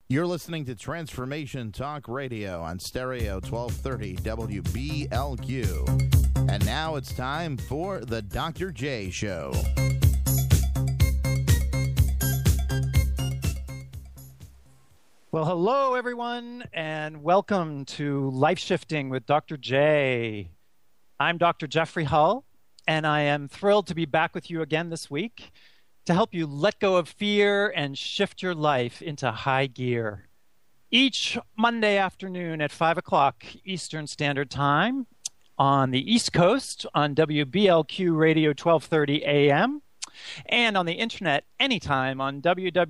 You're listening to Transformation Talk Radio on Stereo 1230 WBLQ. And now it's time for the Dr. J Show. Well, hello, everyone, and welcome to Life Shifting with Dr. J. I'm Dr. Jeffrey Hull, and I am thrilled to be back with you again this week to help you let go of fear and shift your life into high gear. Each Monday afternoon at 5 o'clock Eastern Standard Time on the East Coast on WBLQ Radio 1230 AM and on the internet anytime on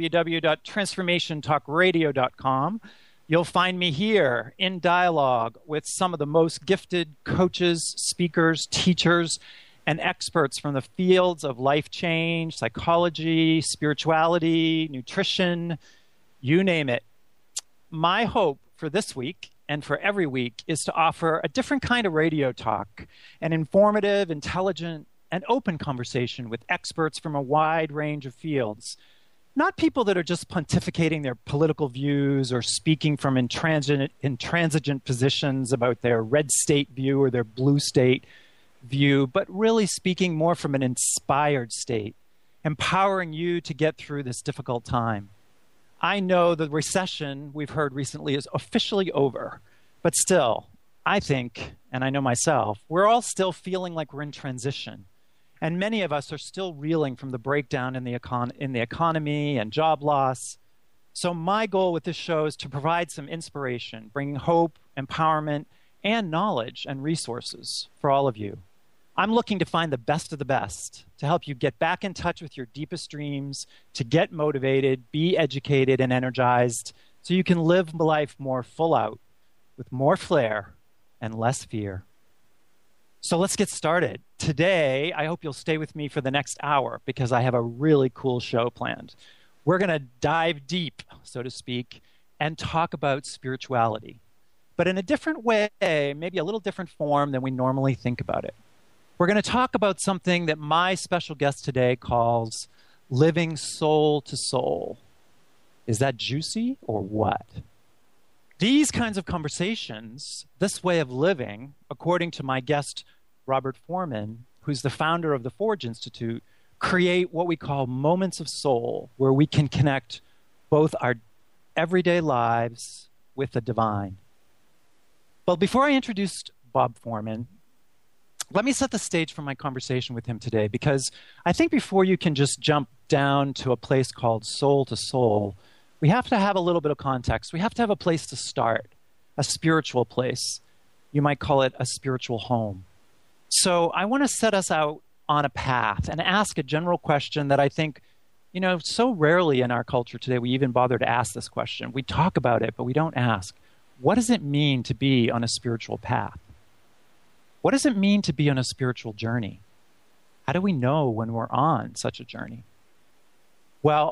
www.transformationtalkradio.com. You'll find me here in dialogue with some of the most gifted coaches, speakers, teachers, and experts from the fields of life change, psychology, spirituality, nutrition, you name it. My hope for this week and for every week is to offer a different kind of radio talk, an informative, intelligent, and open conversation with experts from a wide range of fields. Not people that are just pontificating their political views or speaking from intransigent positions about their red state view or their blue state view, but really speaking more from an inspired state, empowering you to get through this difficult time. I know the recession we've heard recently is officially over, but still, I think, and I know myself, we're all still feeling like we're in transition. And many of us are still reeling from the breakdown in the economy and job loss. So my goal with this show is to provide some inspiration, bringing hope, empowerment, and knowledge and resources for all of you. I'm looking to find the best of the best to help you get back in touch with your deepest dreams, to get motivated, be educated, and energized so you can live life more full out with more flair and less fear. So let's get started. Today, I hope you'll stay with me for the next hour because I have a really cool show planned. We're going to dive deep, so to speak, and talk about spirituality, but in a different way, maybe a little different form than we normally think about it. We're going to talk about something that my special guest today calls living soul to soul. Is that juicy or what? These kinds of conversations, this way of living, according to my guest, Robert Foreman, who's the founder of the Forge Institute, create what we call moments of soul, where we can connect both our everyday lives with the divine. Well, before I introduce Bob Foreman, let me set the stage for my conversation with him today, because I think before you can just jump down to a place called soul to soul, we have to have a little bit of context. We have to have a place to start, a spiritual place. You might call it a spiritual home. So I want to set us out on a path and ask a general question that I think, so rarely in our culture today we even bother to ask this question. We talk about it, but we don't ask. What does it mean to be on a spiritual path? What does it mean to be on a spiritual journey? How do we know when we're on such a journey? Well,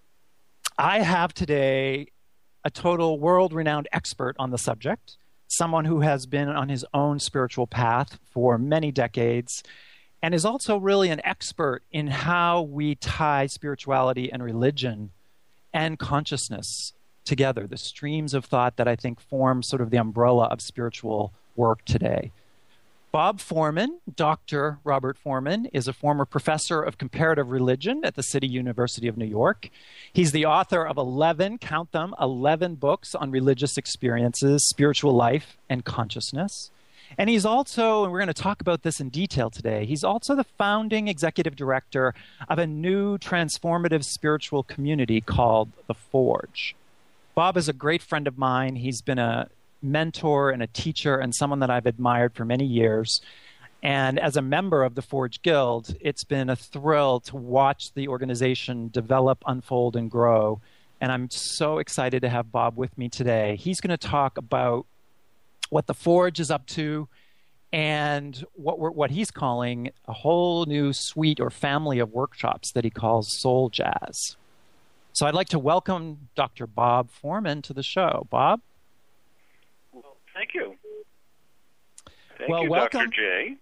I have today a total world-renowned expert on the subject, someone who has been on his own spiritual path for many decades and is also really an expert in how we tie spirituality and religion and consciousness together, the streams of thought that I think form sort of the umbrella of spiritual work today. Bob Foreman, Dr. Robert Foreman, is a former professor of comparative religion at the City University of New York. He's the author of 11 books on religious experiences, spiritual life, and consciousness. And he's also, and we're going to talk about this in detail today, he's also the founding executive director of a new transformative spiritual community called The Forge. Bob is a great friend of mine. He's been a mentor and a teacher and someone that I've admired for many years. And as a member of the Forge Guild, it's been a thrill to watch the organization develop, unfold, and grow. And I'm so excited to have Bob with me today. He's going to talk about what the Forge is up to and what he's calling a whole new suite or family of workshops that he calls Soul Jazz. So I'd like to welcome Dr. Bob Foreman to the show. Bob? Well, thank you. Thank you, welcome. Dr. J.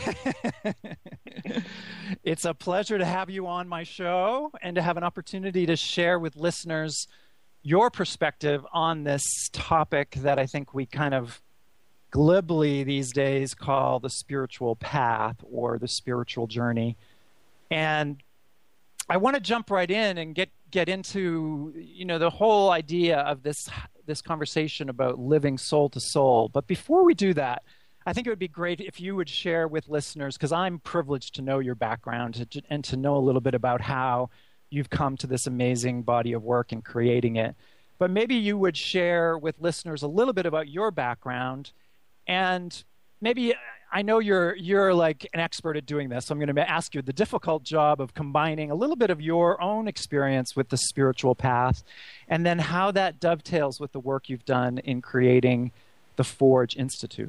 It's a pleasure to have you on my show and to have an opportunity to share with listeners, your perspective on this topic that I think we kind of glibly these days call the spiritual path or the spiritual journey. And I want to jump right in and get into, the whole idea of this conversation about living soul to soul. But before we do that, I think it would be great if you would share with listeners, because I'm privileged to know your background and to know a little bit about how you've come to this amazing body of work and creating it. But maybe you would share with listeners a little bit about your background, and maybe I know you're like an expert at doing this, so I'm going to ask you the difficult job of combining a little bit of your own experience with the spiritual path, and then how that dovetails with the work you've done in creating the Forge Institute.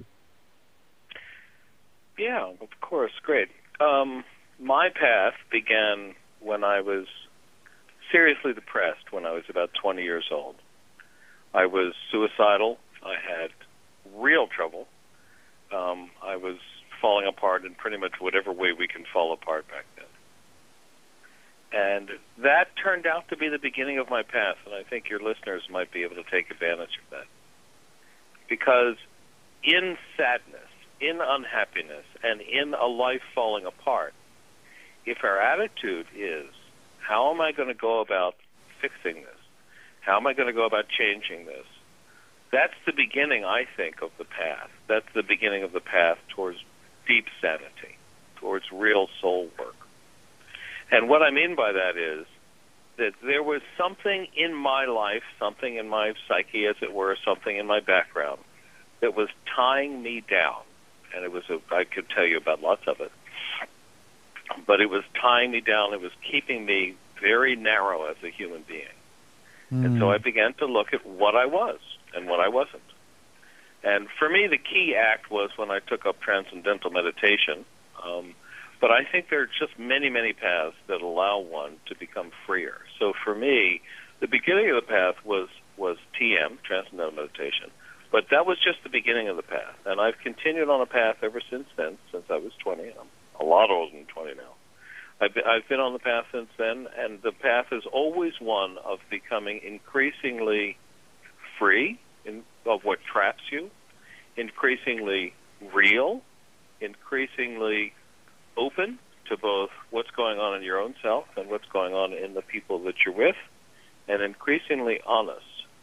Yeah, of course. Great. My path began when I was seriously depressed when I was about 20 years old. I was suicidal. I had real trouble. I was falling apart in pretty much whatever way we can fall apart back then. And that turned out to be the beginning of my path, and I think your listeners might be able to take advantage of that. Because in sadness, in unhappiness, and in a life falling apart, if our attitude is, how am I going to go about fixing this? How am I going to go about changing this? That's the beginning, I think, of the path. That's the beginning of the path towards deep sanity, towards real soul work. And what I mean by that is that there was something in my life, something in my psyche, as it were, something in my background that was tying me down. And I could tell you about lots of it. But it was tying me down. It was keeping me very narrow as a human being. And so I began to look at what I was and what I wasn't. And for me, the key act was when I took up transcendental meditation. But I think there are just many, many paths that allow one to become freer. So for me, the beginning of the path was TM, transcendental meditation. But that was just the beginning of the path. And I've continued on a path ever since then, since I was 20. I'm a lot older than 20 now. I've been on the path since then, and the path is always one of becoming increasingly free of what traps you, increasingly real, increasingly open to both what's going on in your own self and what's going on in the people that you're with, and increasingly honest.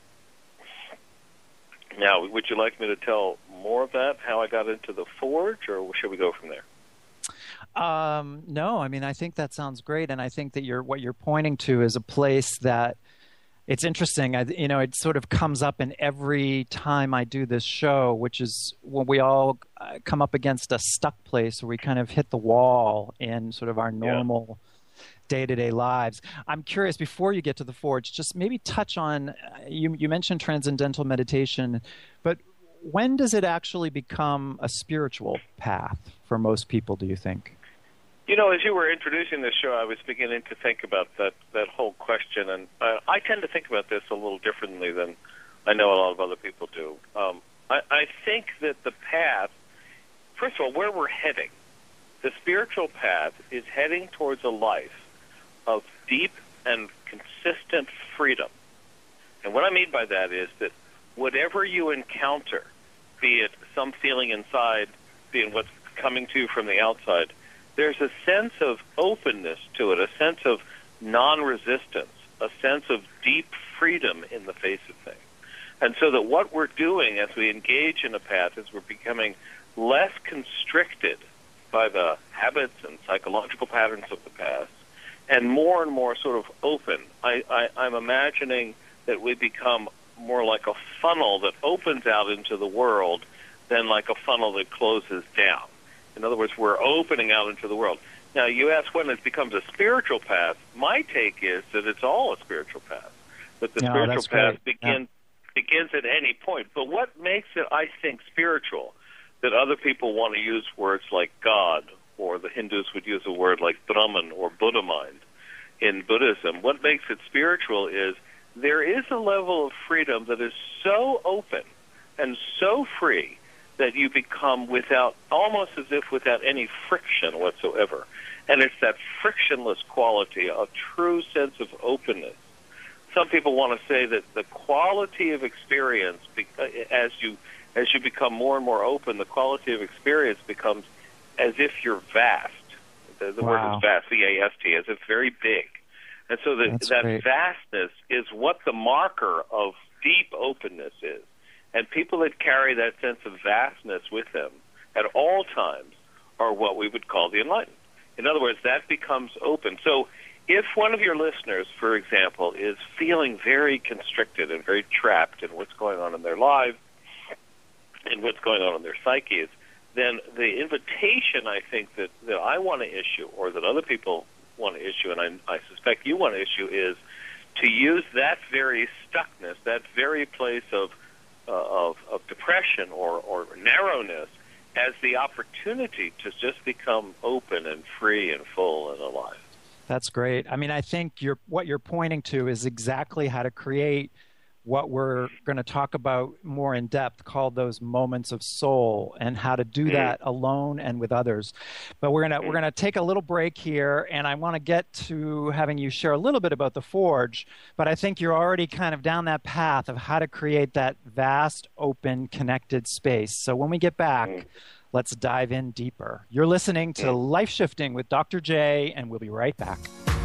Now, would you like me to tell more of that, how I got into the Forge, or should we go from there? No, I mean, I think that sounds great, and I think that what you're pointing to is a place that it's interesting. It sort of comes up in every time I do this show, which is when we all come up against a stuck place where we kind of hit the wall in sort of our normal day-to-day lives. I'm curious, before you get to the Forge, just maybe touch on, you mentioned transcendental meditation, but when does it actually become a spiritual path for most people, do you think? As you were introducing this show, I was beginning to think about that whole question, and I tend to think about this a little differently than I know a lot of other people do. I think that the path, first of all, where we're heading, the spiritual path is heading towards a life of deep and consistent freedom. And what I mean by that is that whatever you encounter, be it some feeling inside, be it what's coming to you from the outside, there's a sense of openness to it, a sense of non-resistance, a sense of deep freedom in the face of things. And so that what we're doing as we engage in a path is we're becoming less constricted by the habits and psychological patterns of the past, and more sort of open. I'm imagining that we become more like a funnel that opens out into the world than like a funnel that closes down. In other words, we're opening out into the world. Now, you ask when it becomes a spiritual path. My take is that it's all a spiritual path, that the spiritual path begins at any point. But what makes it, I think, spiritual, that other people want to use words like God, or the Hindus would use a word like Brahman or Buddha mind in Buddhism, what makes it spiritual is there is a level of freedom that is so open and so free that you become almost as if without any friction whatsoever. And it's that frictionless quality, a true sense of openness some people want to say that the quality of experience, as you become more and more open, the quality of experience becomes as if you're vast. The word is vast, V-A-S-T, as if very big. And so that vastness is what the marker of deep openness is. And people that carry that sense of vastness with them at all times are what we would call the enlightened. In other words, that becomes open. So if one of your listeners, for example, is feeling very constricted and very trapped in what's going on in their lives and what's going on in their psyches, then the invitation I think that I want to issue, or that other people want to issue, and I suspect you want to issue, is to use that very stuckness, that very place of depression or narrowness as the opportunity to just become open and free and full and alive. That's great. I mean, I think what you're pointing to is exactly how to create what we're going to talk about more in depth, called those moments of soul, and how to do that alone and with others. But we're gonna take a little break here, and I want to get to having you share a little bit about the Forge. But I think you're already kind of down that path of how to create that vast, open, connected space. So when we get back, let's dive in deeper. You're listening to Life Shifting with Dr. J, and we'll be right back.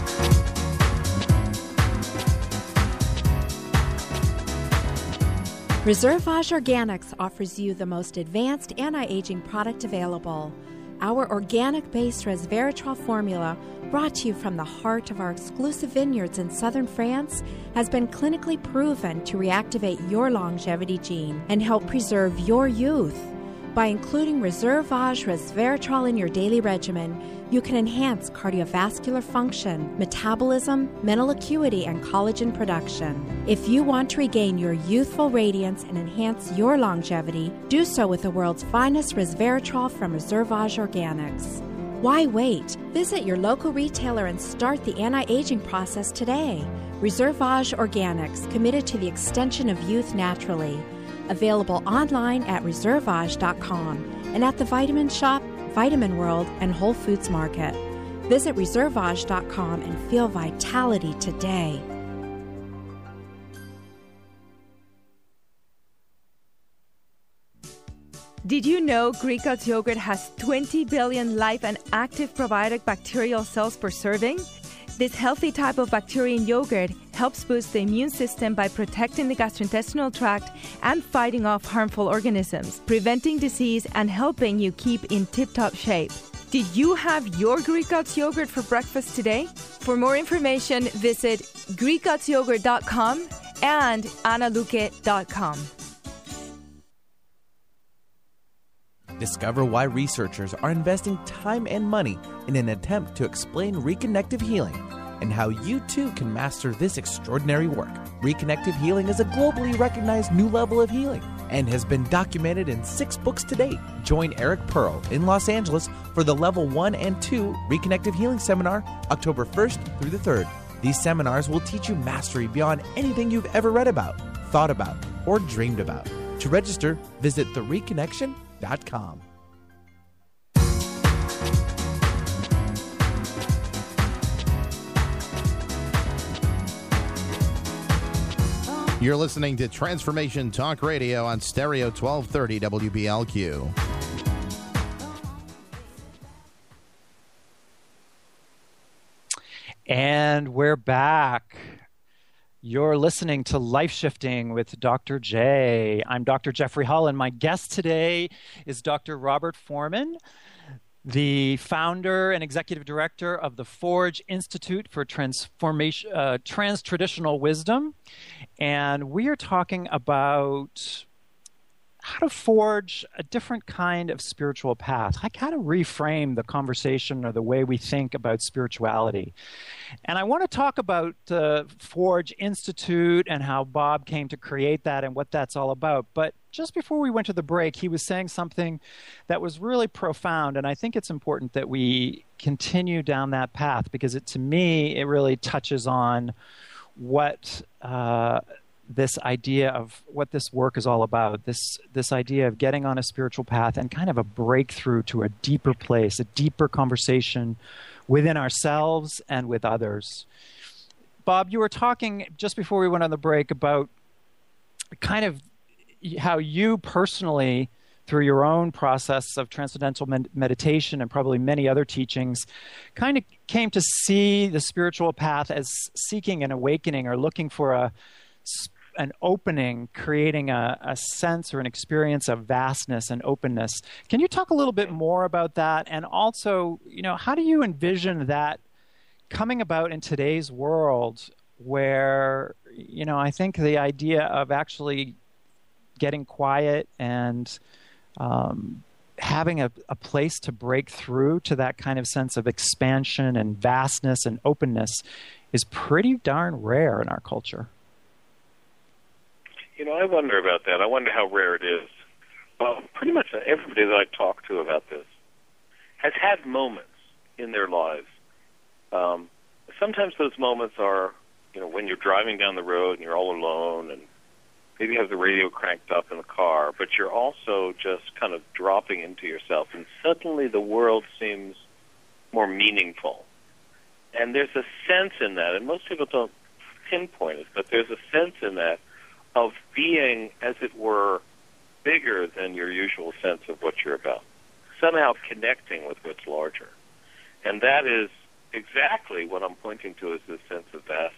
Reservage Organics offers you the most advanced anti-aging product available. Our organic-based resveratrol formula, brought to you from the heart of our exclusive vineyards in southern France, has been clinically proven to reactivate your longevity gene and help preserve your youth. By including Reservage resveratrol in your daily regimen, you can enhance cardiovascular function, metabolism, mental acuity, and collagen production. If you want to regain your youthful radiance and enhance your longevity, do so with the world's finest resveratrol from Reservage Organics. Why wait? Visit your local retailer and start the anti-aging process today. Reservage Organics, committed to the extension of youth naturally. Available online at reservage.com and at the Vitamin Shop, Vitamin World, and Whole Foods Market. Visit reservage.com and feel vitality today. Did you know Greek God's yogurt has 20 billion live and active probiotic bacterial cells per serving? This healthy type of bacteria in yogurt helps boost the immune system by protecting the gastrointestinal tract and fighting off harmful organisms, preventing disease and helping you keep in tip-top shape. Did you have your Greek God's yogurt for breakfast today? For more information, visit GreekGodsYogurt.com and AnnaLuque.com. Discover why researchers are investing time and money in an attempt to explain reconnective healing and how you too can master this extraordinary work. Reconnective healing is a globally recognized new level of healing and has been documented in 6 books to date. Join Eric Pearl in Los Angeles for the Level 1 and 2 Reconnective Healing Seminar, October 1st through the 3rd. These seminars will teach you mastery beyond anything you've ever read about, thought about, or dreamed about. To register, visit thereconnection.com. You're listening to Transformation Talk Radio on Stereo 1230 WBLQ. And we're back. You're listening to Life Shifting with Dr. J. I'm Dr. Jeffrey Hull, and my guest today is Dr. Robert Forman, the founder and executive director of the Forge Institute for Trans-Traditional Wisdom. And we are talking about how to forge a different kind of spiritual path, like how to reframe the conversation or the way we think about spirituality. And I want to talk about the Forge Institute and how Bob came to create that and what that's all about. But just before we went to the break, he was saying something that was really profound, and I think it's important that we continue down that path because to me, it really touches on what this idea of what this work is all about, this idea of getting on a spiritual path and kind of a breakthrough to a deeper place, a deeper conversation within ourselves and with others. Bob, you were talking just before we went on the break about kind of how you personally, through your own process of transcendental meditation and probably many other teachings, kind of came to see the spiritual path as seeking an awakening or looking for an opening, creating a sense or an experience of vastness and openness. Can you talk a little bit more about that? And also, how do you envision that coming about in today's world where, I think the idea of actually getting quiet and having a place to break through to that kind of sense of expansion and vastness and openness is pretty darn rare in our culture. I wonder about that. I wonder how rare it is. Well, pretty much everybody that I talk to about this has had moments in their lives. Sometimes those moments are, when you're driving down the road and you're all alone and maybe you have the radio cranked up in the car, but you're also just kind of dropping into yourself, and suddenly the world seems more meaningful. And there's a sense in that, and most people don't pinpoint it, but there's a sense in that of being, as it were, bigger than your usual sense of what you're about, somehow connecting with what's larger. And that is exactly what I'm pointing to as this sense of vastness.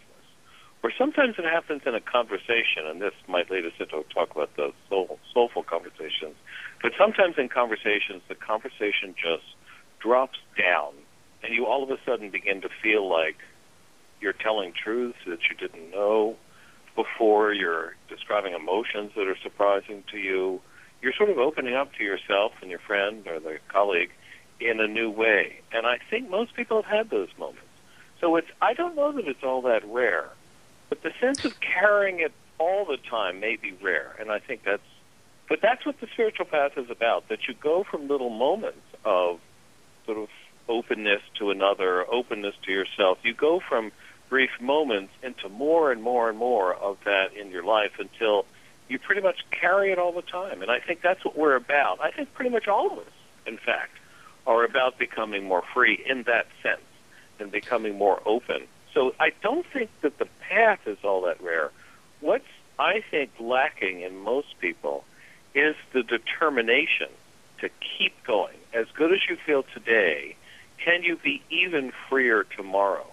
Or sometimes it happens in a conversation, and this might lead us into talk about those soulful conversations, but sometimes in conversations, the conversation just drops down, and you all of a sudden begin to feel like you're telling truths that you didn't know before, you're describing emotions that are surprising to you, you're sort of opening up to yourself and your friend or the colleague in a new way. And I think most people have had those moments. So I don't know that it's all that rare, but the sense of carrying it all the time may be rare. And I think that's what the spiritual path is about, that you go from little moments of sort of openness to another, openness to yourself. You go from brief moments into more and more and more of that in your life until you pretty much carry it all the time. And I think that's what we're about. I think pretty much all of us, in fact, are about becoming more free in that sense and becoming more open. So I don't think that the path is all that rare. What's, I think, lacking in most people is the determination to keep going. As good as you feel today, can you be even freer tomorrow?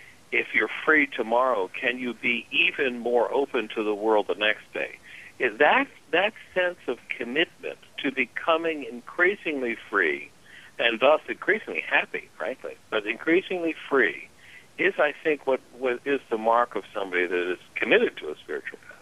If you're free tomorrow, can you be even more open to the world the next day? Is that sense of commitment to becoming increasingly free, and thus increasingly happy, frankly, but increasingly free, is, I think, what is the mark of somebody that is committed to a spiritual path.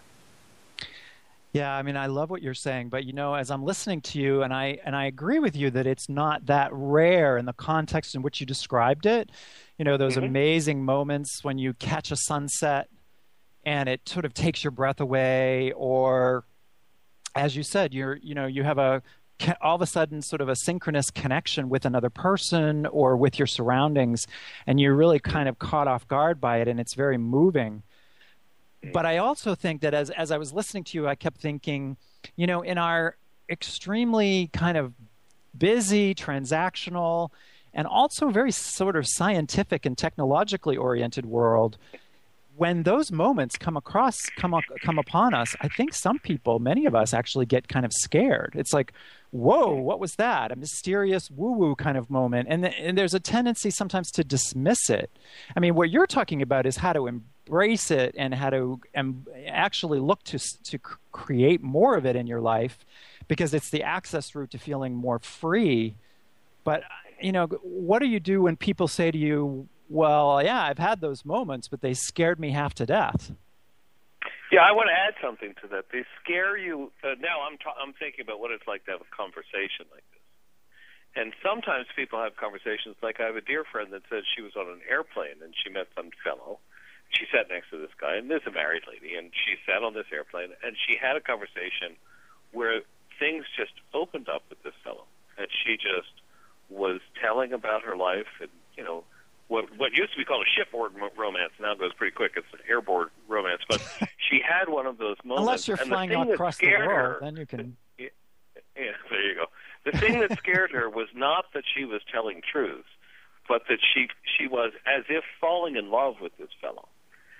Yeah, I mean, I love what you're saying, but as I'm listening to you, and I agree with you that it's not that rare in the context in which you described it. Those amazing moments when you catch a sunset and it sort of takes your breath away, or as you said, you have all of a sudden sort of a synchronous connection with another person or with your surroundings, and you're really kind of caught off guard by it, and it's very moving. But I also think that as I was listening to you, I kept thinking, in our extremely kind of busy, transactional, and also very sort of scientific and technologically oriented world, when those moments come upon us, I think some people, many of us, actually get kind of scared. It's like, whoa, what was that? A mysterious woo-woo kind of moment. And there's a tendency sometimes to dismiss it. I mean, what you're talking about is how to embrace it and how to actually look to create more of it in your life, because it's the access route to feeling more free. But, what do you do when people say to you, well, yeah, I've had those moments, but they scared me half to death? Yeah, I want to add something to that. They scare you. Now I'm thinking about what it's like to have a conversation like this. And sometimes people have conversations, like I have a dear friend that said she was on an airplane and she met some fellow. She sat next to this guy, and this is a married lady, and she sat on this airplane, and she had a conversation where things just opened up with this fellow. And she just was telling about her life and, what used to be called a shipboard romance now goes pretty quick. It's an airboard romance. But she had one of those moments. Unless you're flying across the world, then you can... Yeah, there you go. The thing that scared her was not that she was telling truths, but that she was as if falling in love with this fellow.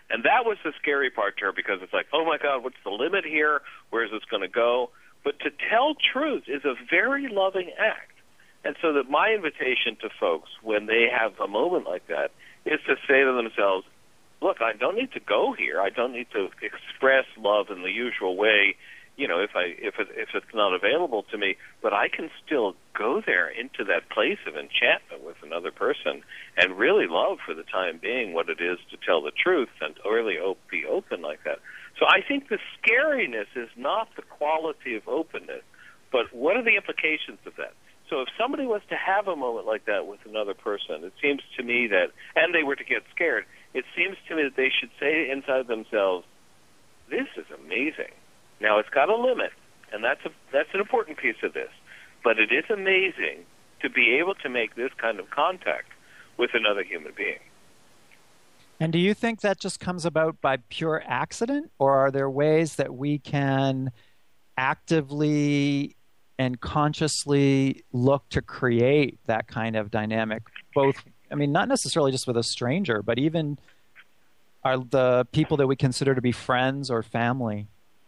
And that was the scary part to her, because it's like, oh, my God, what's the limit here? Where is this going to go? But to tell truth is a very loving act. And so that my invitation to folks when they have a moment like that is to say to themselves, look, I don't need to go here. I don't need to express love in the usual way, if it's not available to me, but I can still go there into that place of enchantment with another person and really love for the time being what it is to tell the truth and really be open like that. So I think the scariness is not the quality of openness, but what are the implications of that? So if somebody was to have a moment like that with another person, it seems to me that, and they were to get scared, it seems to me that they should say inside themselves, this is amazing. Now, it's got a limit, and that's an important piece of this, but it is amazing to be able to make this kind of contact with another human being. And do you think that just comes about by pure accident, or are there ways that we can actively and consciously look to create that kind of dynamic, both, not necessarily just with a stranger, but even are the people that we consider to be friends or family?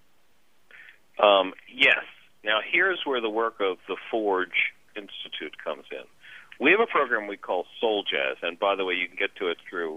Yes. Now, here's where the work of the Forge Institute comes in. We have a program we call Soul Jazz, and by the way, you can get to it through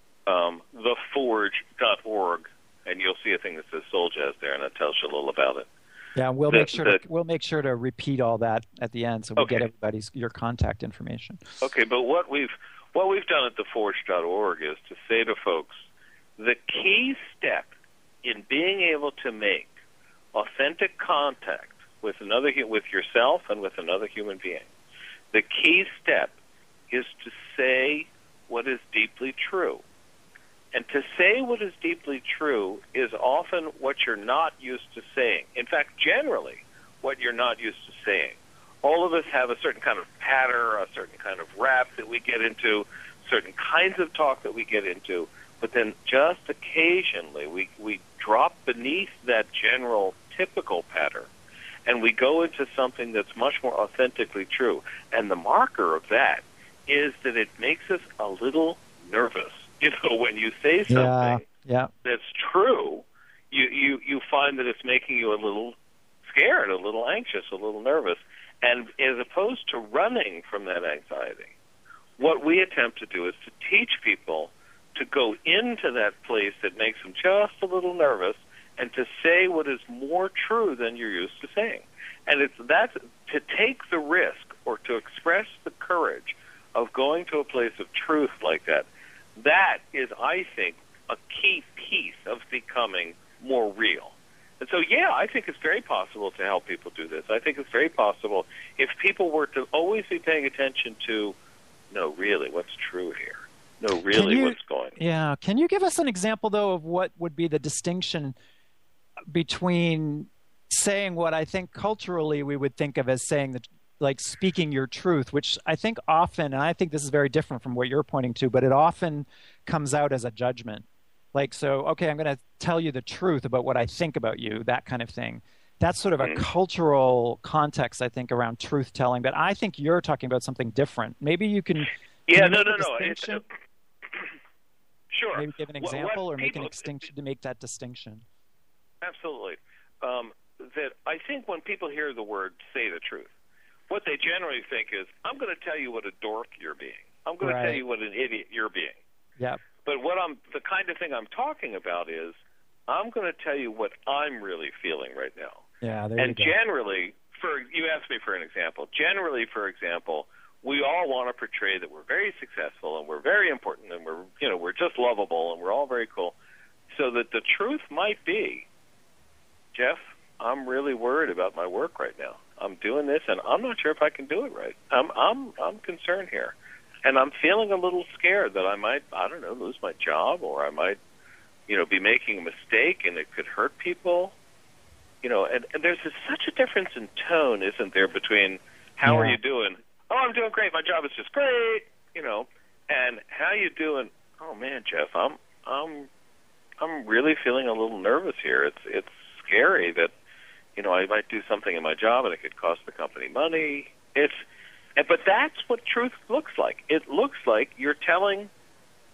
theforge.org, and you'll see a thing that says Soul Jazz there, and it tells you a little about it. Yeah, we'll make sure to repeat all that at the end, so we get your contact information. Okay, but what we've done at theforge.org is to say to folks, the key step in being able to make authentic contact with yourself and with another human being, the key step is to say what is deeply true. And to say what is deeply true is often what you're not used to saying. In fact, generally, what you're not used to saying. All of us have a certain kind of patter, a certain kind of rap that we get into, certain kinds of talk that we get into, but then just occasionally we drop beneath that general typical pattern, and we go into something that's much more authentically true. And the marker of that is that it makes us a little nervous. When you say something that's true, you find that it's making you a little scared, a little anxious, a little nervous. And as opposed to running from that anxiety, what we attempt to do is to teach people to go into that place that makes them just a little nervous and to say what is more true than you're used to saying. And that's to take the risk or to express the courage of going to a place of truth like that. That is, I think, a key piece of becoming more real. And so, I think it's very possible to help people do this. I think it's very possible if people were to always be paying attention to, no, really, what's true here? No, really, what's going on? Yeah. Can you give us an example, though, of what would be the distinction between saying what I think culturally we would think of as saying that, like speaking your truth, which I think often, and I think this is very different from what you're pointing to, but it often comes out as a judgment. Like, so, okay, I'm going to tell you the truth about what I think about you, that kind of thing. That's sort of a cultural context, I think, around truth-telling. But I think you're talking about something different. Maybe you can... No. Sure. Maybe give an example or make an extinction to make that distinction. Absolutely. That I think when people hear the word say the truth, what they generally think is, I'm going to tell you what a dork you're being. I'm going to tell you what an idiot you're being. Yeah. But the kind of thing I'm talking about is, I'm going to tell you what I'm really feeling right now. Yeah, and generally, you asked me for an example. Generally, for example, we all want to portray that we're very successful and we're very important and we're just lovable and we're all very cool. So that the truth might be, Jeff, I'm really worried about my work right now. I'm doing this, and I'm not sure if I can do it right. I'm concerned here, and I'm feeling a little scared that I might, lose my job, or I might, be making a mistake, and it could hurt people. And there's such a difference in tone, isn't there, between how are you doing? Oh, I'm doing great. My job is just great. And how you doing? Oh man, Jeff, I'm really feeling a little nervous here. It's scary that. I might do something in my job and it could cost the company money. But that's what truth looks like. It looks like you're telling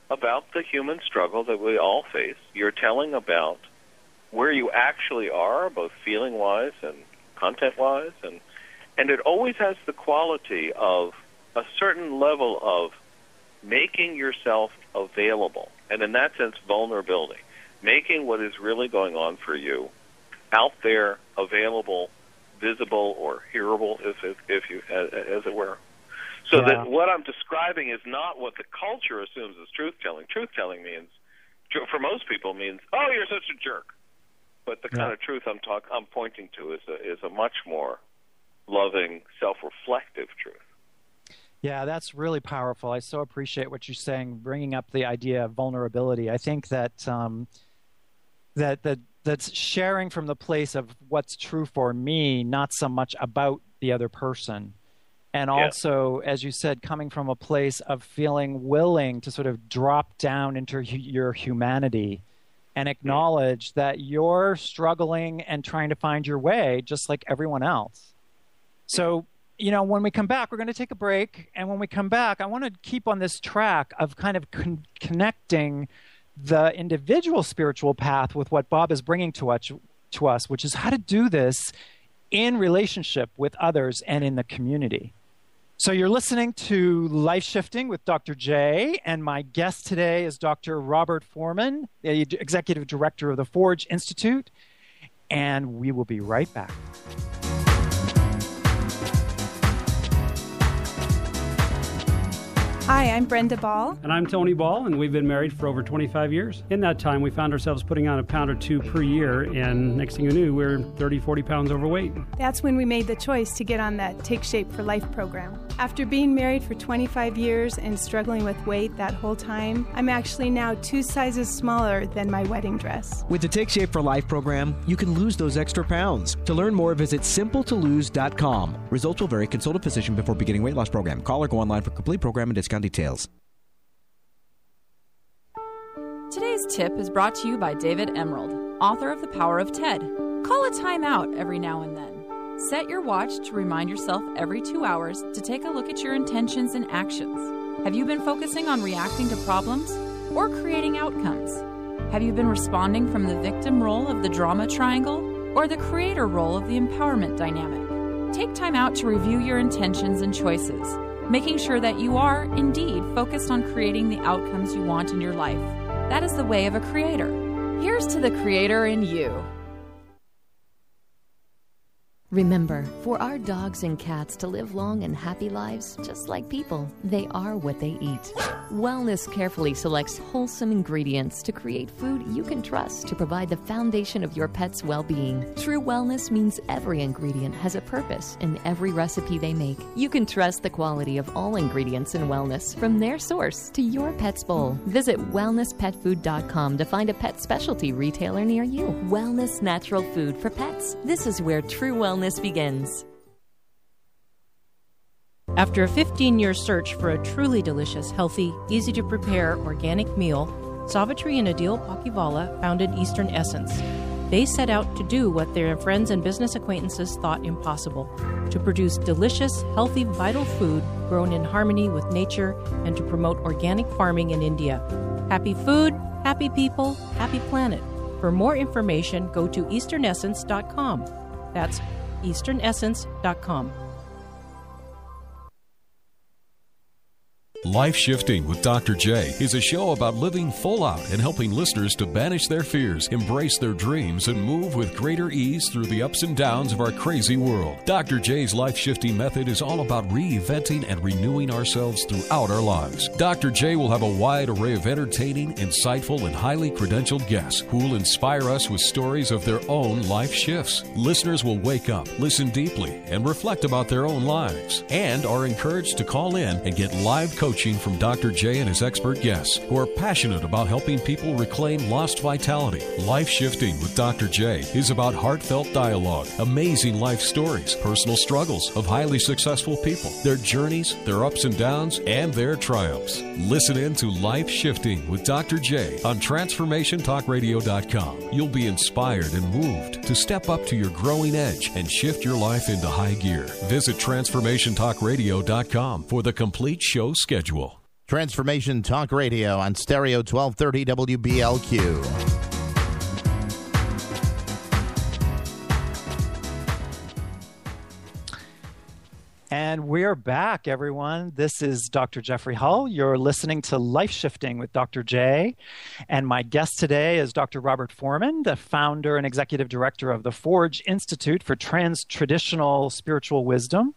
about the human struggle that we all face. You're telling about where you actually are, both feeling-wise and content-wise, and it always has the quality of a certain level of making yourself available, and in that sense, vulnerability, making what is really going on for you out there, available, visible, or hearable, if you, as it were. So that what I'm describing is not what the culture assumes is truth-telling. Truth-telling means, for most people, means, oh, you're such a jerk. But the kind of truth I'm pointing to is a much more loving, self-reflective truth. Yeah, that's really powerful. I so appreciate what you're saying, bringing up the idea of vulnerability. I think that that's sharing from the place of what's true for me, not so much about the other person. And also, as you said, coming from a place of feeling willing to sort of drop down into your humanity and acknowledge that you're struggling and trying to find your way just like everyone else. So, when we come back, we're going to take a break. And when we come back, I want to keep on this track of kind of connecting the individual spiritual path with what Bob is bringing to us, which is how to do this in relationship with others and in the community. So you're listening to Life Shifting with Dr. J, and my guest today is Dr. Robert Foreman, the Executive Director of the Forge Institute, and we will be right back. Hi, I'm Brenda Ball. And I'm Tony Ball, and we've been married for over 25 years. In that time, we found ourselves putting on a pound or two per year, and next thing you knew, we were 30, 40 pounds overweight. That's when we made the choice to get on that Take Shape for Life program. After being married for 25 years and struggling with weight that whole time, I'm actually now 2 sizes smaller than my wedding dress. With the Take Shape for Life program, you can lose those extra pounds. To learn more, visit simpletolose.com. Results will vary. Consult a physician before beginning weight loss program. Call or go online for complete program and discount details. Today's tip is brought to you by David Emerald, author of The Power of TED. Call a time out every now and then. Set your watch to remind yourself every 2 hours to take a look at your intentions and actions. Have you been focusing on reacting to problems or creating outcomes? Have you been responding from the victim role of the drama triangle or the creator role of the empowerment dynamic? Take time out to review your intentions and choices, making sure that you are, indeed, focused on creating the outcomes you want in your life. That is the way of a creator. Here's to the creator in you. Remember, for our dogs and cats to live long and happy lives, just like people, they are what they eat. Wellness carefully selects wholesome ingredients to create food you can trust to provide the foundation of your pet's well-being. True wellness means every ingredient has a purpose in every recipe they make. You can trust the quality of all ingredients in wellness from their source to your pet's bowl. Visit wellnesspetfood.com to find a pet specialty retailer near you. Wellness natural food for pets. This is where true wellness begins. After a 15-year search for a truly delicious, healthy, easy-to-prepare organic meal, Savitri and Adil Pakivala founded Eastern Essence. They set out to do what their friends and business acquaintances thought impossible, to produce delicious, healthy, vital food grown in harmony with nature and to promote organic farming in India. Happy food, happy people, happy planet. For more information, go to easternessence.com. That's easternessence.com. Life Shifting with Dr. J is a show about living full out and helping listeners to banish their fears, embrace their dreams, and move with greater ease through the ups and downs of our crazy world. Dr. J's Life Shifting method is all about reinventing and renewing ourselves throughout our lives. Dr. J will have a wide array of entertaining, insightful, and highly credentialed guests who will inspire us with stories of their own life shifts. Listeners will wake up, listen deeply, and reflect about their own lives, and are encouraged to call in and get live coaching from Dr. J and his expert guests who are passionate about helping people reclaim lost vitality. Life Shifting with Dr. J is about heartfelt dialogue, amazing life stories, personal struggles of highly successful people, their journeys, their ups and downs, and their triumphs. Listen in to Life Shifting with Dr. J on TransformationTalkRadio.com. You'll be inspired and moved to step up to your growing edge and shift your life into high gear. Visit TransformationTalkRadio.com for the complete show schedule. Transformation Talk Radio on Stereo 1230 WBLQ. And we're back, everyone. This is Dr. Jeffrey Hull. You're listening to Life Shifting with Dr. J. And my guest today is Dr. Robert Foreman, the founder and executive director of the Forge Institute for Trans-Traditional Spiritual Wisdom.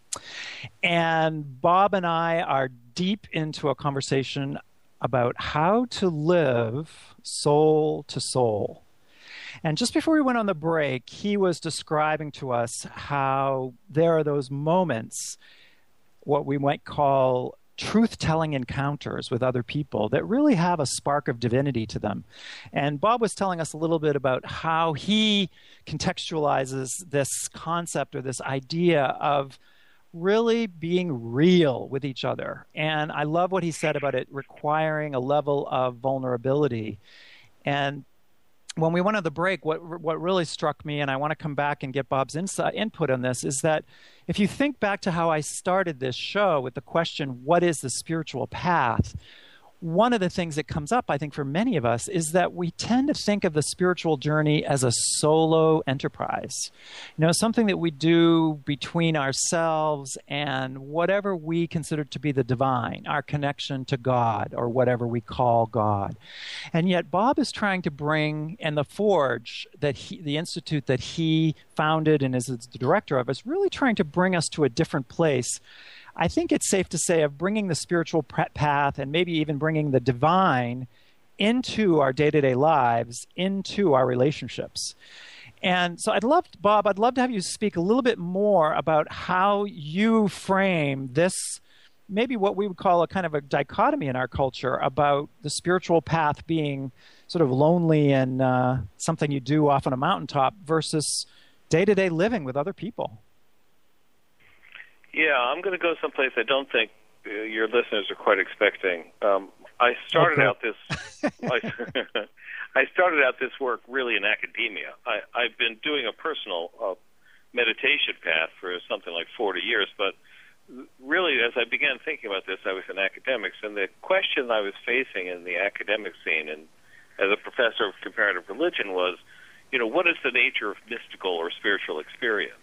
And Bob and I are deep into a conversation about how to live soul to soul. And just before we went on the break, he was describing to us how there are those moments, what we might call truth-telling encounters with other people that really have a spark of divinity to them. And Bob was telling us a little bit about how he contextualizes this concept or this idea of really being real with each other. And I love what he said about it requiring a level of vulnerability. And when we went on the break, what really struck me, and I want to come back and get Bob's input on this, is that if you think back to how I started this show with the question, what is the spiritual path? One of the things that comes up, I think, for many of us is that we tend to think of the spiritual journey as a solo enterprise. You know, something that we do between ourselves and whatever we consider to be the divine, our connection to God or whatever we call God. And yet Bob is trying to bring, and the Forge, the institute that he founded and is the director of, is really trying to bring us to a different place. I think it's safe to say of bringing the spiritual path and maybe even bringing the divine into our day-to-day lives, into our relationships. And so Bob, I'd love to have you speak a little bit more about how you frame this, maybe what we would call a kind of a dichotomy in our culture about the spiritual path being sort of lonely and something you do off on a mountaintop versus day-to-day living with other people. Yeah, I'm going to go someplace I don't think your listeners are quite expecting. I started out this work really in academia. I've been doing a personal meditation path for something like 40 years, but really, as I began thinking about this, I was in academics, and the question I was facing in the academic scene, and as a professor of comparative religion, was, what is the nature of mystical or spiritual experience?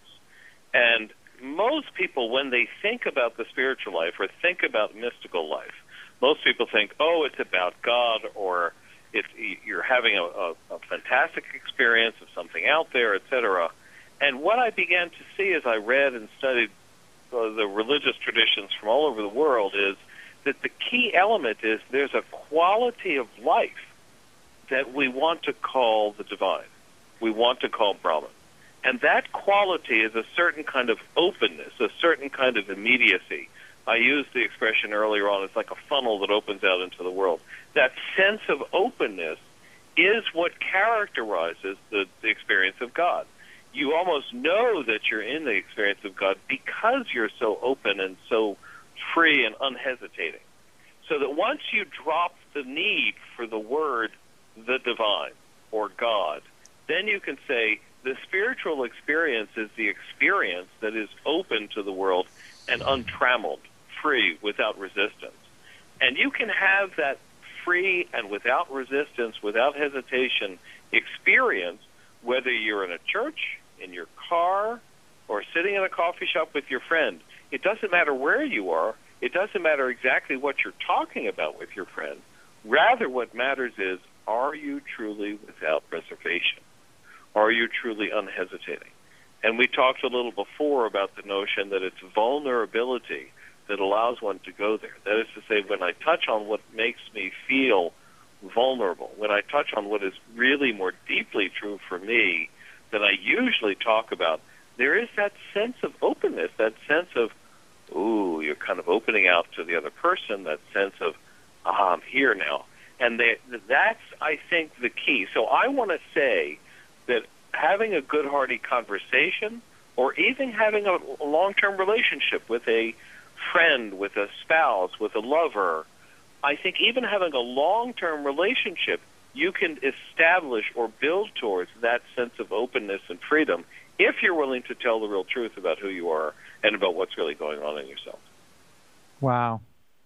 And most people, when they think about the spiritual life or think about mystical life, most people think, it's about God, or you're having a fantastic experience of something out there, etc. And what I began to see as I read and studied the religious traditions from all over the world is that the key element is there's a quality of life that we want to call the divine. We want to call Brahman. And that quality is a certain kind of openness, a certain kind of immediacy. I used the expression earlier on, it's like a funnel that opens out into the world. That sense of openness is what characterizes the experience of God. You almost know that you're in the experience of God because you're so open and so free and unhesitating. So that once you drop the need for the word the divine or God, then you can say, the spiritual experience is the experience that is open to the world and untrammeled, free, without resistance. And you can have that free and without resistance, without hesitation experience, whether you're in a church, in your car, or sitting in a coffee shop with your friend. It doesn't matter where you are. It doesn't matter exactly what you're talking about with your friend. Rather, what matters is, are you truly without reservation? Are you truly unhesitating? And we talked a little before about the notion that it's vulnerability that allows one to go there. That is to say, when I touch on what makes me feel vulnerable, when I touch on what is really more deeply true for me than I usually talk about, there is that sense of openness, that sense of, you're kind of opening out to the other person, that sense of, I'm here now. And that's, I think, the key. So I want to say that having a good, hearty conversation, or even having a long-term relationship with a friend, with a spouse, with a lover, I think even having a long-term relationship, you can establish or build towards that sense of openness and freedom if you're willing to tell the real truth about who you are and about what's really going on in yourself. Wow.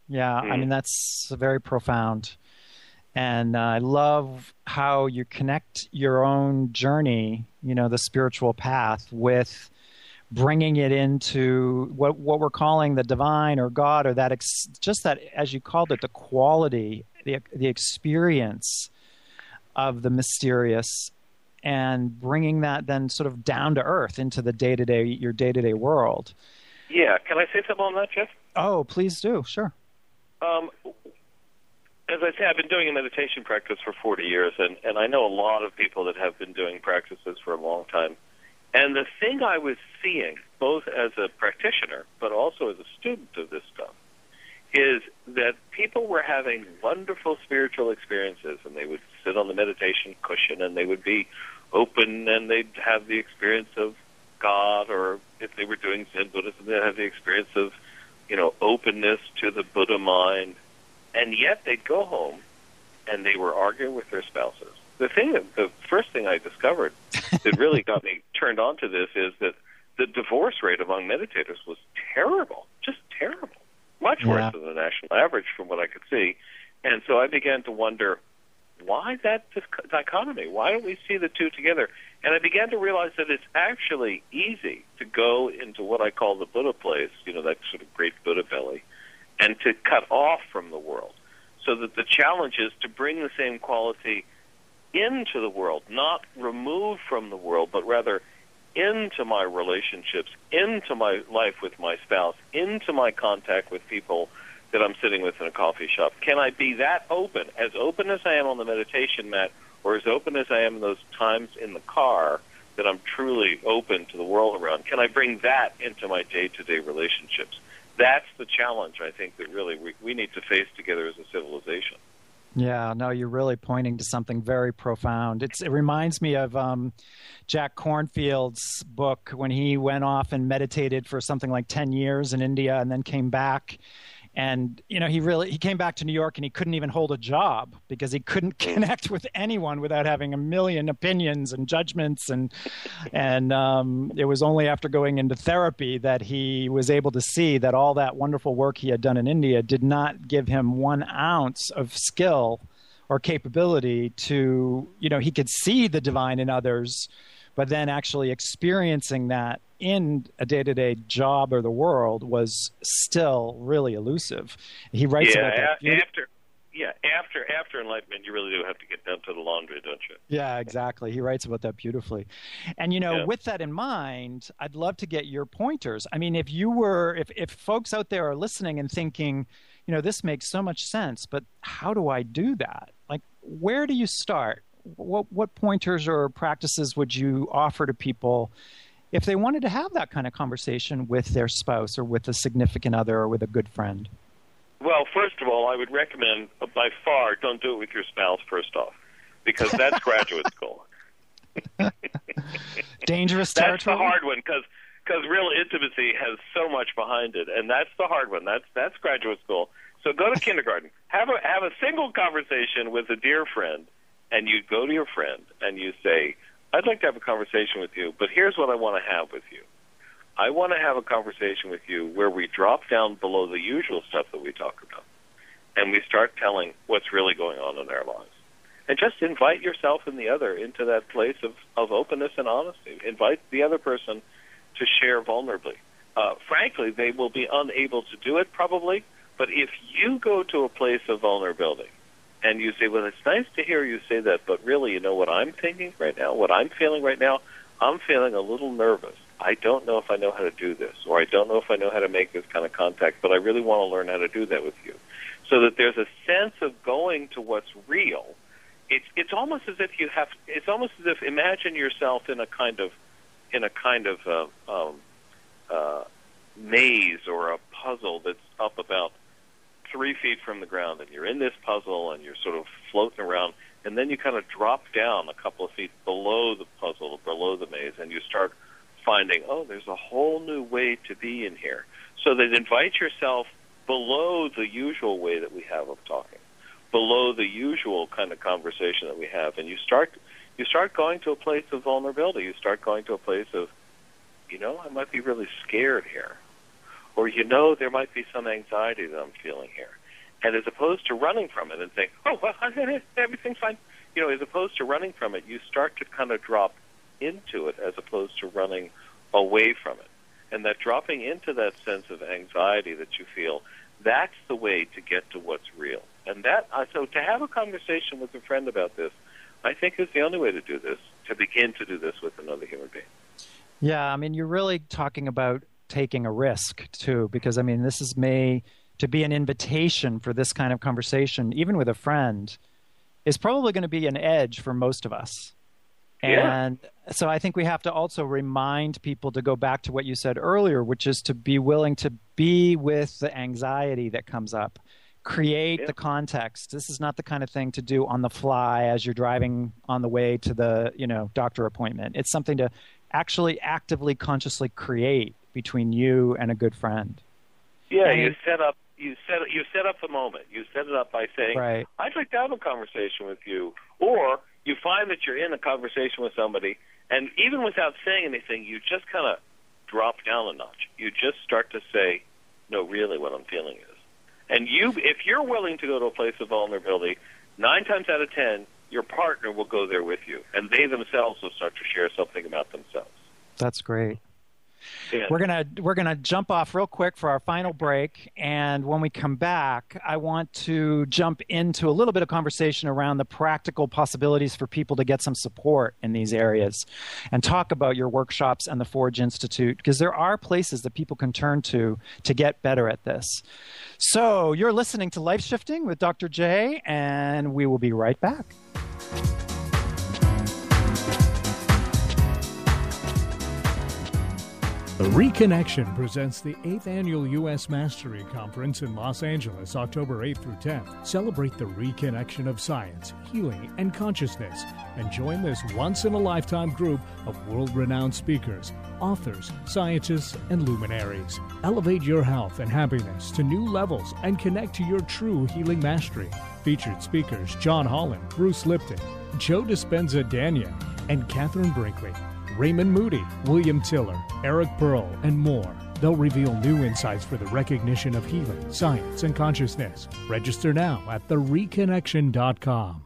Yeah, I mean, that's very profound. And I love how you connect your own journey, the spiritual path, with bringing it into what we're calling the divine or God, or that just that, as you called it, the quality, the experience of the mysterious, and bringing that then sort of down to earth into the your day-to-day world. Yeah. Can I say something on that, Jeff? Oh, please do. Sure. As I say, I've been doing a meditation practice for 40 years, and I know a lot of people that have been doing practices for a long time. And the thing I was seeing, both as a practitioner but also as a student of this stuff, is that people were having wonderful spiritual experiences, and they would sit on the meditation cushion, and they would be open, and they'd have the experience of God, or if they were doing Zen Buddhism, they'd have the experience of, openness to the Buddha mind. And yet they'd go home, and they were arguing with their spouses. The first thing I discovered that really got me turned on to this is that the divorce rate among meditators was terrible, just terrible, much worse than the national average from what I could see. And so I began to wonder, why that dichotomy? Why don't we see the two together? And I began to realize that it's actually easy to go into what I call the Buddha place, that sort of great Buddha belly, and to cut off from the world, so that the challenge is to bring the same quality into the world, not removed from the world, but rather into my relationships, into my life with my spouse, into my contact with people that I'm sitting with in a coffee shop. Can I be that open as I am on the meditation mat, or as open as I am in those times in the car that I'm truly open to the world around? Can I bring that into my day-to-day relationships? That's the challenge, I think, that really we need to face together as a civilization. Yeah, no, you're really pointing to something very profound. It reminds me of Jack Kornfield's book when he went off and meditated for something like 10 years in India and then came back. And, he came back to New York, and he couldn't even hold a job because he couldn't connect with anyone without having a million opinions and judgments. And it was only after going into therapy that he was able to see that all that wonderful work he had done in India did not give him 1 ounce of skill or capability to, he could see the divine in others, but then actually experiencing that in a day-to-day job or the world was still really elusive. He writes about that. After enlightenment, you really do have to get down to the laundry, don't you? Yeah, exactly. He writes about that beautifully. And, with that in mind, I'd love to get your pointers. I mean, if folks out there are listening and thinking, this makes so much sense, but how do I do that? Like, where do you start? What pointers or practices would you offer to people if they wanted to have that kind of conversation with their spouse or with a significant other or with a good friend? Well, first of all, I would recommend, by far, don't do it with your spouse, first off, because that's graduate school. Dangerous territory? That's the hard one, because real intimacy has so much behind it, and that's the hard one. That's graduate school. So go to kindergarten. Have a single conversation with a dear friend, and you go to your friend and you say, I'd like to have a conversation with you, but here's what I want to have with you. I want to have a conversation with you where we drop down below the usual stuff that we talk about, and we start telling what's really going on in our lives. And just invite yourself and the other into that place of openness and honesty. Invite the other person to share vulnerably. Frankly, they will be unable to do it probably, but if you go to a place of vulnerability, and you say, well, it's nice to hear you say that, but really, what I'm thinking right now, what I'm feeling right now, I'm feeling a little nervous. I don't know if I know how to do this, or I don't know if I know how to make this kind of contact, but I really want to learn how to do that with you. So that there's a sense of going to what's real. It's almost as if imagine yourself in a kind of maze or a puzzle that's up about 3 feet from the ground, and you're in this puzzle, and you're sort of floating around, and then you kind of drop down a couple of feet below the puzzle, below the maze, and you start finding, there's a whole new way to be in here. So that invite yourself below the usual way that we have of talking, below the usual kind of conversation that we have, and you start going to a place of vulnerability. You start going to a place of, I might be really scared here. Or, there might be some anxiety that I'm feeling here. And as opposed to running from it and saying, oh, well, everything's fine, as opposed to running from it, you start to kind of drop into it as opposed to running away from it. And that dropping into that sense of anxiety that you feel, that's the way to get to what's real. And so to have a conversation with a friend about this, I think is the only way to do this, to begin to do this with another human being. Yeah, I mean, you're really talking about taking a risk, too, because, I mean, this is to be an invitation for this kind of conversation, even with a friend, is probably going to be an edge for most of us. Yeah. And so I think we have to also remind people to go back to what you said earlier, which is to be willing to be with the anxiety that comes up. Create the context. This is not the kind of thing to do on the fly as you're driving on the way to the, doctor appointment. It's something to actually actively, consciously create between you and a good friend. Yeah, and you set up the moment. You set it up by saying, right. I'd like to have a conversation with you. Or you find that you're in a conversation with somebody, and even without saying anything, you just kind of drop down a notch. You just start to say, no, really what I'm feeling is. And if you're willing to go to a place of vulnerability, 9 times out of 10, your partner will go there with you, and they themselves will start to share something about themselves. That's great. Yeah. We're gonna jump off real quick for our final break, and when we come back, I want to jump into a little bit of conversation around the practical possibilities for people to get some support in these areas, and talk about your workshops and the Forge Institute, because there are places that people can turn to get better at this. So you're listening to Life Shifting with Dr. J, and we will be right back. The Reconnection presents the 8th Annual U.S. Mastery Conference in Los Angeles, October 8th through 10th. Celebrate the reconnection of science, healing, and consciousness, and join this once-in-a-lifetime group of world-renowned speakers, authors, scientists, and luminaries. Elevate your health and happiness to new levels and connect to your true healing mastery. Featured speakers John Holland, Bruce Lipton, Joe Dispenza-Daniel, and Catherine Brinkley. Raymond Moody, William Tiller, Eric Pearl, and more. They'll reveal new insights for the recognition of healing, science, and consciousness. Register now at thereconnection.com.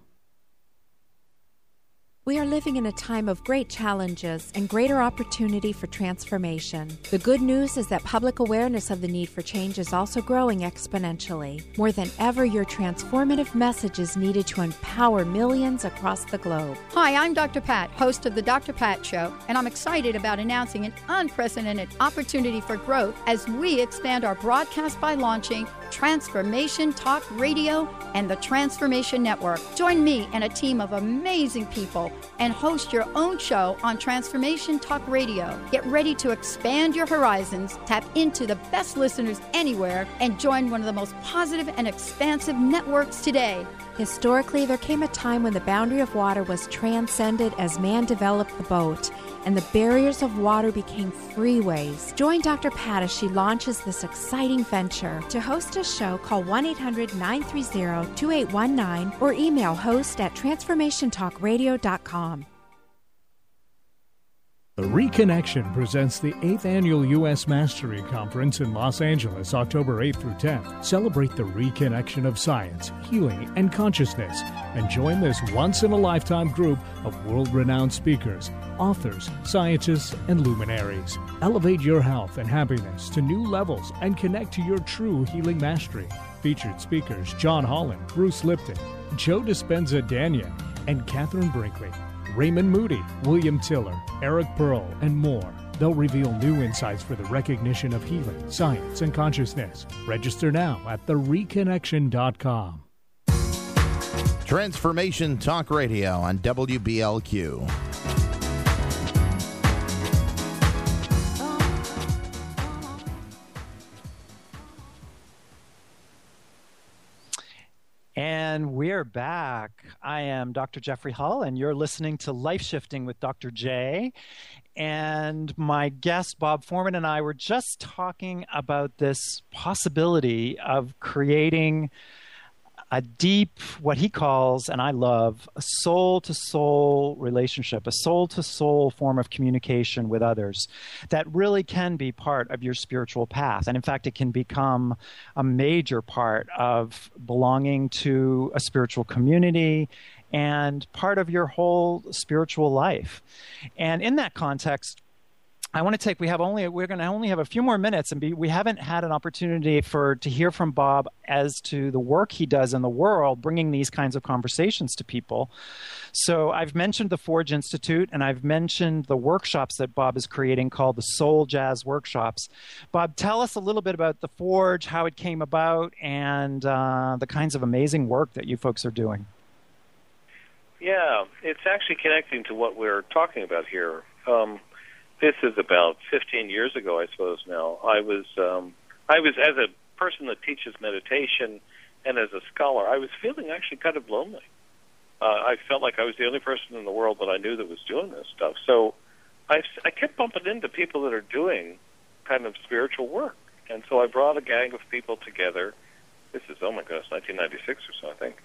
We are living in a time of great challenges and greater opportunity for transformation. The good news is that public awareness of the need for change is also growing exponentially. More than ever, your transformative message is needed to empower millions across the globe. Hi, I'm Dr. Pat, host of The Dr. Pat Show, and I'm excited about announcing an unprecedented opportunity for growth as we expand our broadcast by launching Transformation Talk Radio and the Transformation Network. Join me and a team of amazing people and host your own show on Transformation Talk Radio. Get ready to expand your horizons, tap into the best listeners anywhere, and join one of the most positive and expansive networks today. Historically, there came a time when the boundary of water was transcended as man developed the boat, and the barriers of water became freeways. Join Dr. Pat as she launches this exciting venture. To host a show, call 1-800-930-2819 or email host@transformationtalkradio.com. The Reconnection presents the 8th Annual U.S. Mastery Conference in Los Angeles, October 8th through 10th. Celebrate the reconnection of science, healing, and consciousness, and join this once-in-a-lifetime group of world-renowned speakers, authors, scientists, and luminaries. Elevate your health and happiness to new levels and connect to your true healing mastery. Featured speakers John Holland, Bruce Lipton, Joe Dispenza-Daniel, and Catherine Brinkley. Raymond Moody, William Tiller, Eric Pearl, and more. They'll reveal new insights for the recognition of healing, science, and consciousness. Register now at thereconnection.com. Transformation Talk Radio on WBLQ. And we're back. I am Dr. Jeffrey Hull, and you're listening to Life Shifting with Dr. J. And my guest, Bob Foreman, and I were just talking about this possibility of creating a deep, what he calls, and I love, a soul-to-soul relationship, a soul-to-soul form of communication with others that really can be part of your spiritual path. And in fact, it can become a major part of belonging to a spiritual community and part of your whole spiritual life. And in that context, I want to take, we're going to only have a few more minutes, and we haven't had an opportunity to hear from Bob as to the work he does in the world, bringing these kinds of conversations to people. So I've mentioned the Forge Institute, and I've mentioned the workshops that Bob is creating called the Soul Jazz Workshops. Bob, tell us a little bit about the Forge, how it came about, and the kinds of amazing work that you folks are doing. Yeah, it's actually connecting to what we're talking about here. This is about 15 years ago, I suppose now. I was as a person that teaches meditation and as a scholar, I was feeling actually kind of lonely. I felt like I was the only person in the world that I knew that was doing this stuff. So I kept bumping into people that are doing kind of spiritual work. And so I brought a gang of people together. This is, 1996 or so, I think.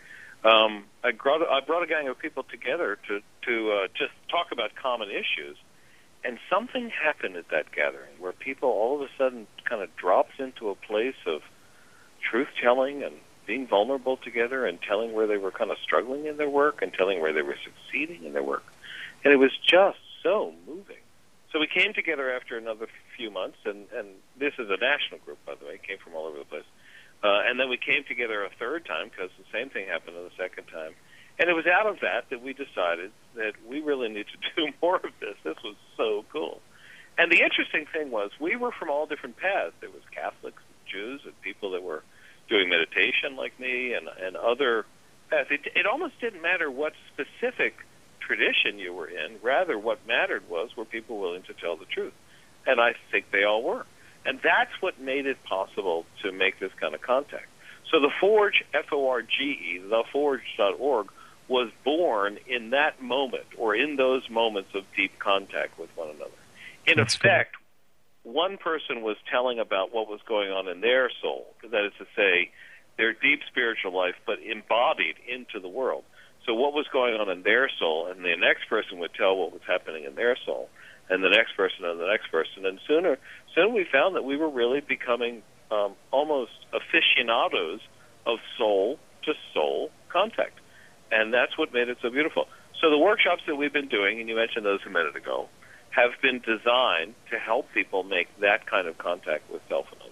I brought a gang of people together to just talk about common issues. And something happened at that gathering where people all of a sudden kind of dropped into a place of truth-telling and being vulnerable together and telling where they were kind of struggling in their work and telling where they were succeeding in their work. And it was just so moving. So we came together after another few months, and this is a national group, by the way. It came from all over the place. And then we came together a third time because the same thing happened the second time. And it was out of that we decided that we really need to do more of this. This was so cool. And the interesting thing was we were from all different paths. There was Catholics, Jews, and people that were doing meditation like me and other paths. It almost didn't matter what specific tradition you were in. Rather, what mattered was were people willing to tell the truth. And I think they all were. And that's what made it possible to make this kind of contact. So the Forge, F-O-R-G-E, theforge.org, was born in that moment or in those moments of deep contact with one another. In effect, one person was telling about what was going on in their soul, that is to say, their deep spiritual life, but embodied into the world. So what was going on in their soul, and the next person would tell what was happening in their soul, and the next person and the next person. And soon we found that we were really becoming almost aficionados of soul-to-soul contact. And that's what made it so beautiful. So the workshops that we've been doing, and you mentioned those a minute ago, have been designed to help people make that kind of contact with self and others.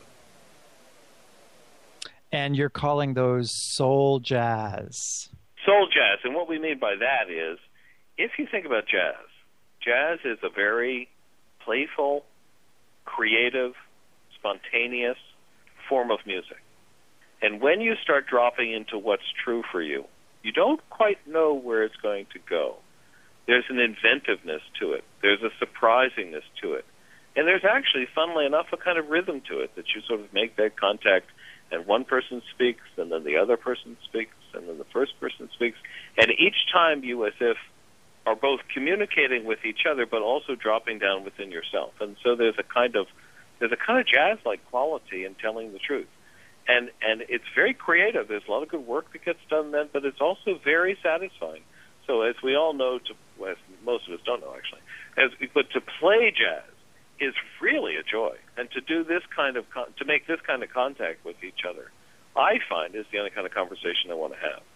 And you're calling those soul jazz. Soul jazz. And what we mean by that is, if you think about jazz is a very playful, creative, spontaneous form of music. And when you start dropping into what's true for you, you don't quite know where it's going to go. There's an inventiveness to it. There's a surprisingness to it. And there's actually, funnily enough, a kind of rhythm to it that you sort of make that contact, and one person speaks, and then the other person speaks, and then the first person speaks. And each time you, as if, are both communicating with each other, but also dropping down within yourself. And so there's a kind of jazz-like quality in telling the truth. And it's very creative. There's a lot of good work that gets done then, but it's also very satisfying. So as we all know, as most of us don't know actually, but to play jazz is really a joy. And to do this to make this kind of contact with each other, I find is the only kind of conversation I want to have.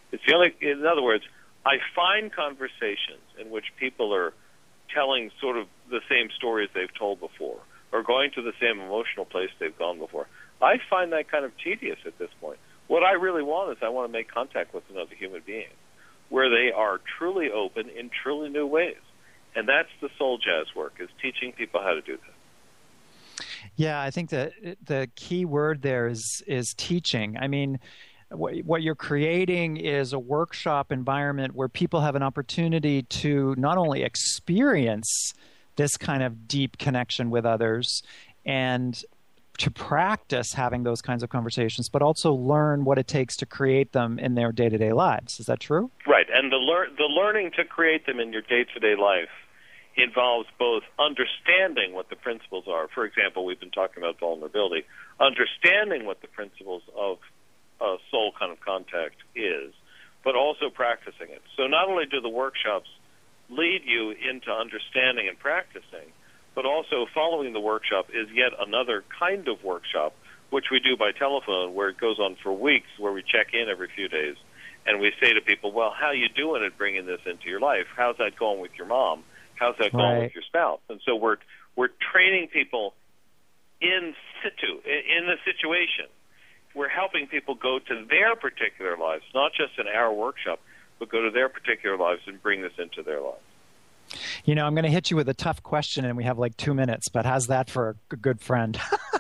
In other words, I find conversations in which people are telling sort of the same stories they've told before, or going to the same emotional place they've gone before. I find that kind of tedious at this point. What I really want is I want to make contact with another human being where they are truly open in truly new ways. And that's the soul jazz work, is teaching people how to do that. Yeah, I think that the key word there is teaching. I mean, what you're creating is a workshop environment where people have an opportunity to not only experience this kind of deep connection with others and to practice having those kinds of conversations, but also learn what it takes to create them in their day-to-day lives. Is that true? Right, and the learning to create them in your day-to-day life involves both understanding what the principles are. For example, we've been talking about vulnerability. Understanding what the principles of soul kind of contact is, but also practicing it. So not only do the workshops lead you into understanding and practicing, but also following the workshop is yet another kind of workshop, which we do by telephone, where it goes on for weeks, where we check in every few days, and we say to people, well, how you doing at bringing this into your life? How's that going with your mom? How's that going with your spouse? And so we're training people in situ, in the situation. We're helping people go to their particular lives, not just in our workshop, but go to their particular lives and bring this into their lives. You know, I'm going to hit you with a tough question, and we have like 2 minutes, but how's that for a good friend?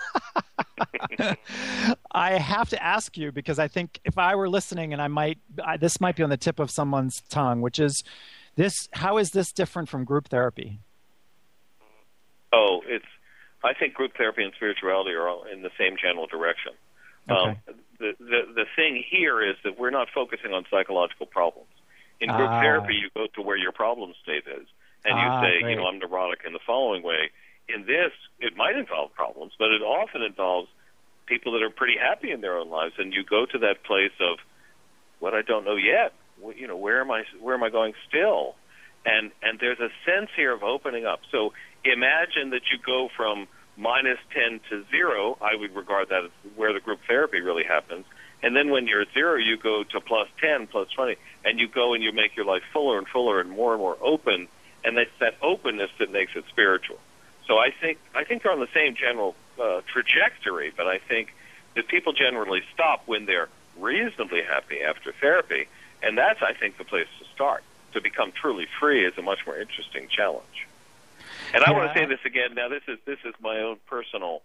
I have to ask you, because I think if I were listening, and this might be on the tip of someone's tongue, which is this: how is this different from group therapy? Oh, I think group therapy and spirituality are all in the same general direction. Okay. The thing here is that we're not focusing on psychological problems. In group therapy, you go to where your problem state is, and you say, great. I'm neurotic in the following way. In this, it might involve problems, but it often involves people that are pretty happy in their own lives, and you go to that place of what I don't know yet. Where am I going still? And there's a sense here of opening up. So imagine that you go from -10 to 0. I would regard that as where the group therapy really happens. And then when you're at 0, you go to +10, +20, and you go and you make your life fuller and fuller and more open. And it's that openness that makes it spiritual. So I think they're on the same general trajectory, but I think that people generally stop when they're reasonably happy after therapy, and that's, I think, the place to start. To become truly free is a much more interesting challenge. And I want to say this again. Now, this is my own personal.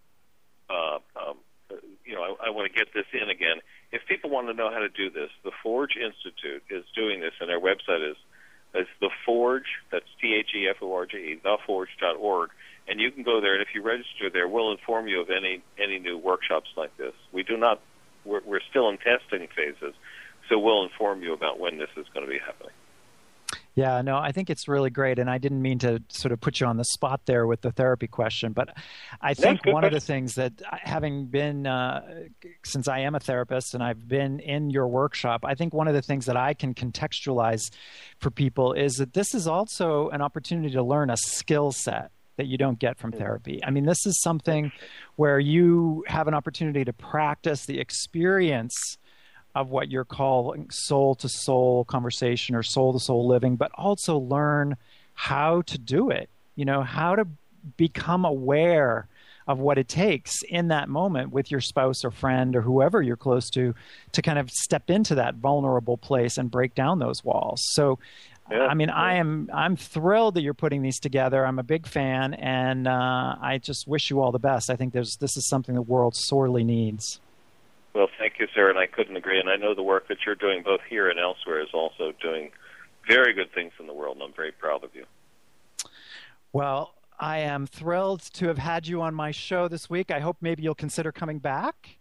I want to get this in again. If people want to know how to do this, the Forge Institute is doing this, and their website is the Forge. That's THEFORGE, theforge.org, and you can go there. And if you register there, we'll inform you of any new workshops like this. We do not. We're still in testing phases, so we'll inform you about when this is going to be happening. Yeah, no, I think it's really great, and I didn't mean to sort of put you on the spot there with the therapy question, but I think one of the things that, having been, since I am a therapist and I've been in your workshop, I think one of the things that I can contextualize for people is that this is also an opportunity to learn a skill set that you don't get from therapy. I mean, this is something where you have an opportunity to practice the experience of what you're calling soul-to-soul conversation or soul-to-soul living, but also learn how to do it, how to become aware of what it takes in that moment with your spouse or friend or whoever you're close to kind of step into that vulnerable place and break down those walls. So, I mean, I'm thrilled that you're putting these together. I'm a big fan, and I just wish you all the best. I think this is something the world sorely needs. Well, thank you, sir, and I couldn't agree. And I know the work that you're doing both here and elsewhere is also doing very good things in the world, and I'm very proud of you. Well, I am thrilled to have had you on my show this week. I hope maybe you'll consider coming back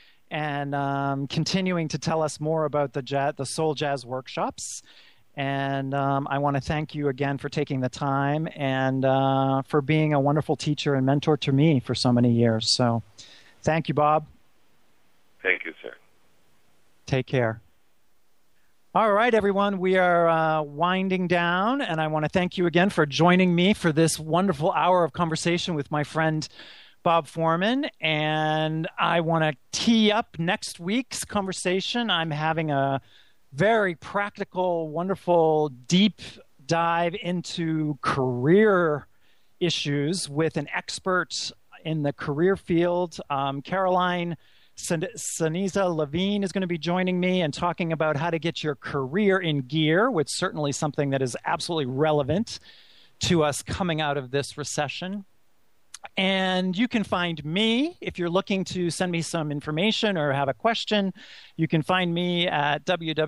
and continuing to tell us more about the Soul Jazz workshops. And I want to thank you again for taking the time and for being a wonderful teacher and mentor to me for so many years. So thank you, Bob. Thank you, sir. Take care. All right, everyone, we are winding down, and I want to thank you again for joining me for this wonderful hour of conversation with my friend Bob Foreman. And I want to tee up next week's conversation. I'm having a very practical, wonderful, deep dive into career issues with an expert in the career field. Caroline Saniza Levine is going to be joining me and talking about how to get your career in gear, which is certainly something that is absolutely relevant to us coming out of this recession. And you can find me, if you're looking to send me some information or have a question, you can find me at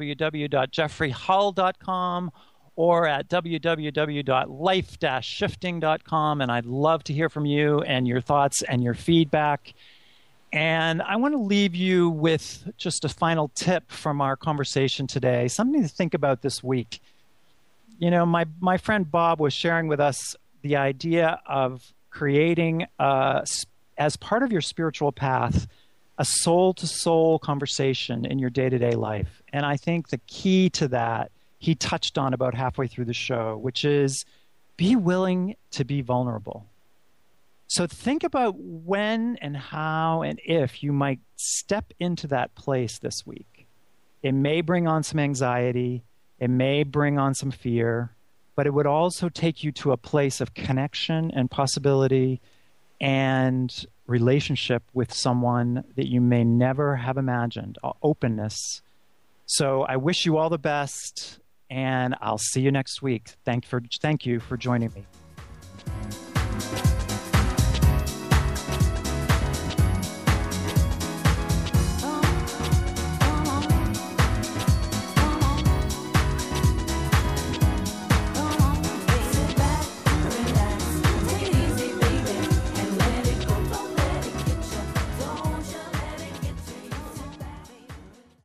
www.jeffreyhull.com or at www.life-shifting.com. And I'd love to hear from you and your thoughts and your feedback. And I want to leave you with just a final tip from our conversation today, something to think about this week. My friend Bob was sharing with us the idea of creating, as part of your spiritual path, a soul-to-soul conversation in your day-to-day life. And I think the key to that, he touched on about halfway through the show, which is be willing to be vulnerable. So think about when and how and if you might step into that place this week. It may bring on some anxiety. It may bring on some fear, but it would also take you to a place of connection and possibility and relationship with someone that you may never have imagined, openness. So I wish you all the best, and I'll see you next week. Thank you for joining me.